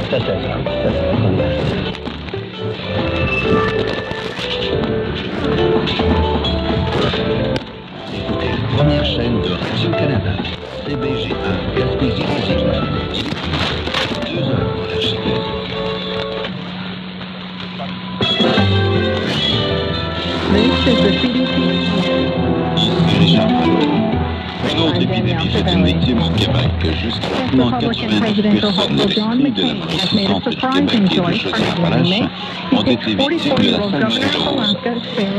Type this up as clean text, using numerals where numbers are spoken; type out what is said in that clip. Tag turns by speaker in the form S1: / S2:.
S1: Ça, c'est
S2: Écoutez la première chaîne de Radio-Canada. CBGA, Gaspésie-Région. 2 heures pour l'archipel.
S3: This is the CDC.
S4: Richard Fallon. Une autre épidémie fait une victime au Québec. Jusqu'à maintenant, 90 personnes vaccinées de la province centre du Québec et de Chaudière-Appalaches ont été victimes de la salmonellose.